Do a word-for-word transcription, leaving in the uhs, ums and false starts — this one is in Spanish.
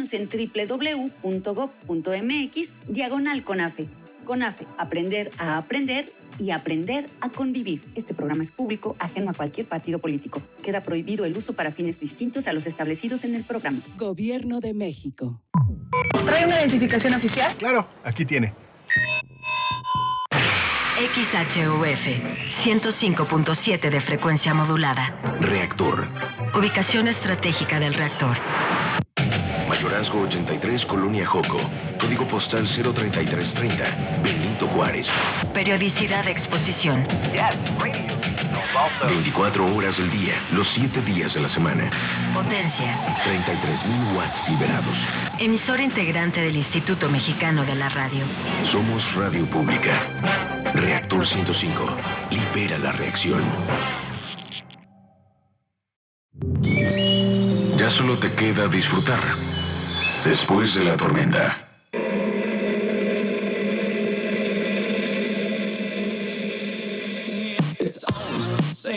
Inscríbanse en doble u doble u doble u punto gob punto mx diagonal CONAFE. CONAFE, aprender a aprender y aprender a convivir. Este programa es público, ajeno a cualquier partido político. Queda prohibido el uso para fines distintos a los establecidos en el programa. Gobierno de México. ¿Trae una identificación oficial? Claro, aquí tiene. X H U F, ciento cinco punto siete de frecuencia modulada. Reactor. Ubicación estratégica del reactor. Mayorazgo ochenta y tres, Colonia Joco. Código postal cero treinta y tres treinta, Benito Juárez. Periodicidad de exposición. veinticuatro horas del día, los siete días de la semana. Potencia. treinta y tres mil watts liberados. Emisor integrante del Instituto Mexicano de la Radio. Somos Radio Pública. Reactor ciento cinco. Libera la reacción. Ya solo te queda disfrutar. Después de la tormenta.